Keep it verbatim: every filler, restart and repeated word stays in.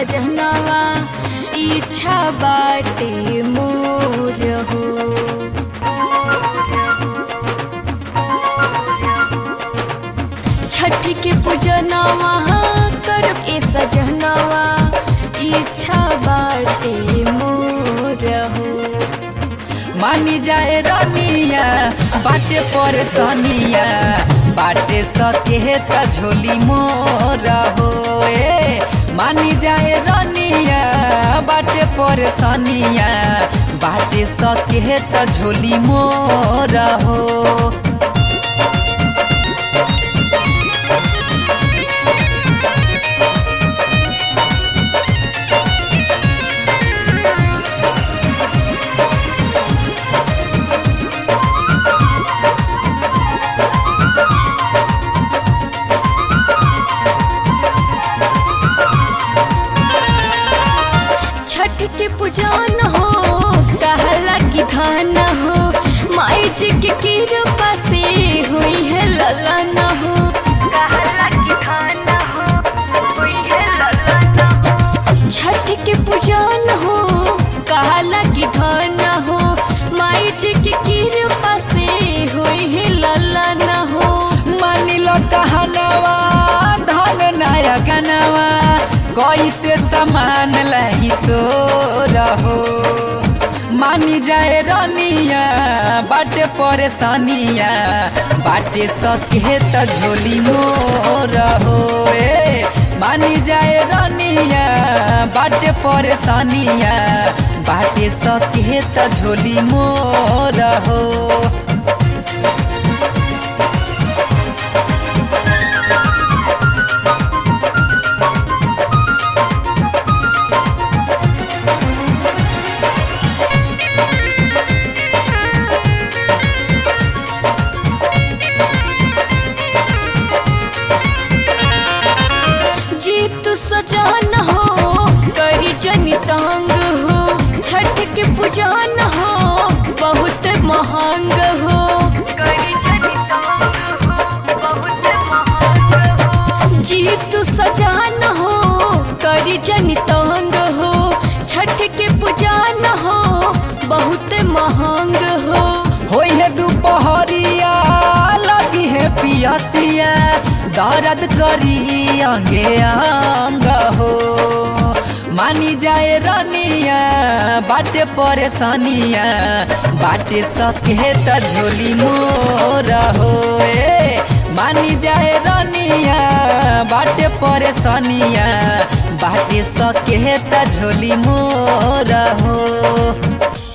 सजनवा इच्छा बाटे मोर हो। छठ के पूजनवा करब ए सजनवा इच्छा बाटे मोर हो। मानी जाए रनिया बाटे पर सनिया बाटे सके त झोली मोर हो। ए मानी जाए रनिया बाटे पर सनिया बाटे सके त झोली मोर हो। छठ के पूजन हो कहला की धान हो माई जी के कृपा से हुई है ललन हो। कहला की धान हो हुई है ललन हो। छठ के पूजन हो कहला की धान हो माई जी के कृपा से हुई है ललन हो। मानी लो कहनवा धन नया गनवा कैसे समान लही तो रहो। मानी जाए रनिया बाटे परेशानिया बाटे सके त झोली मोर हो। ए मानी जाए रनिया बाटे परेशानिया बाटे सके त झोली मोर हो। जीतु सजान हो करी जनी तंग हो। छठ के पूजन हो बहुत महंग हो। करी जनी तंग हो बहुत महंग हो। जीतु सजान हो करी जनी तंग हो। छठ के पूजन हो बहुत महंग हो। होई है दोपहरिया लगी है पियसिया दर्द करी अंगे अंग हो। मानी जाए रनिया बाटे परेशानिया बाटे सके त झोली मोर हो। ए मानी जाए रनिया बाटे परेशानिया बाटे सके त झोली मोर हो।